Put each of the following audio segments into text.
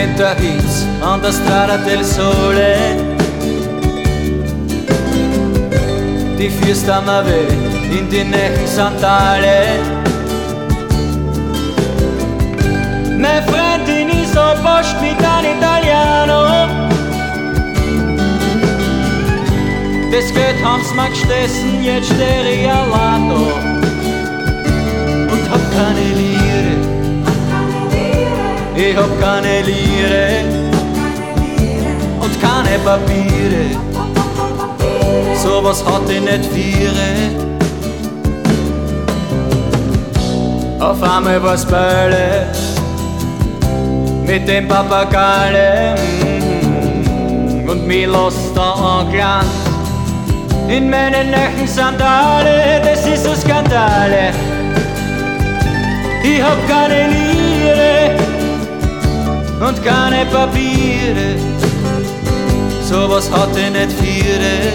metta hits an der strada del sole. Die führst am Weg in die neuen Sandale. Meine Freundin ist auf Post mit einem Italiano. Das Geld haben's mir gestessen, jetzt steh ich allein da und hab keine Lire. Ich hab keine Lire und keine Papiere. So was hat ich nicht viere. Auf einmal war's Bälle mit dem Papagale und mich lässt da angelangt in meinen neuen Sandale. Das ist ein Skandale. Ich hab keine Lire und keine Papiere. So was hat ich nicht viere.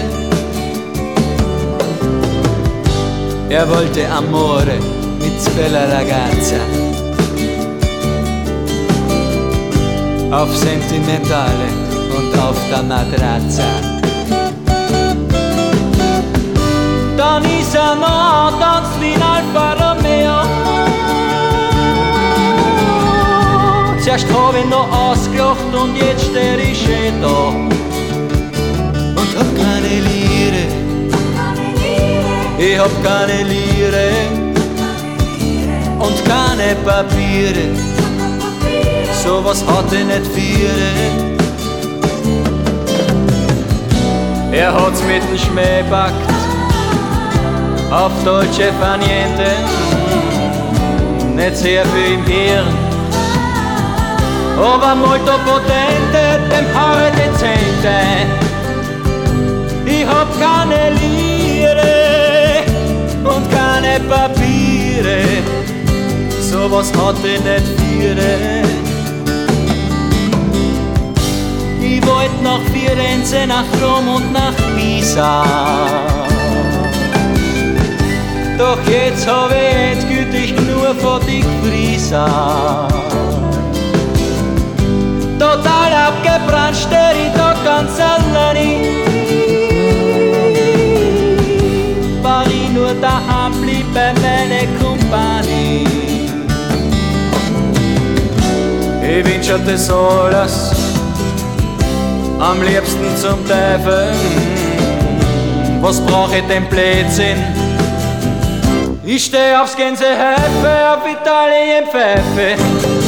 Er wollte Amore mit bella ragazza, auf Sentimentale und auf der Matratza. Dann ist er noch tanzt wie ein Alfa Romeo. Zuerst hab ich noch ausgelacht und jetzt steh ich da und hab keine Lire. Ich hab keine Lire und keine Papiere. So was hat ich nicht viere. Er hat's mit dem Schmäh packt auf Dolce Far Niente, nicht sehr viel im Hirn, aber molto potente, dem Haare dezente. Ich hab keine Lire und keine Papiere, sowas hat ich nicht viere. Ich wollt nach Firenze, nach Rom und nach Pisa, doch jetzt hab ich endgültig nur von dich Frisa. Total abgebrannt steh ich da ganz allein. Paris nur daheim blieb bei meiner Kompanie. Ich wünsch dir das alles, am liebsten zum Teufel. Was brauch ich denn Blödsinn? Ich steh aufs Gänsehäfe, auf Italien Pfeife.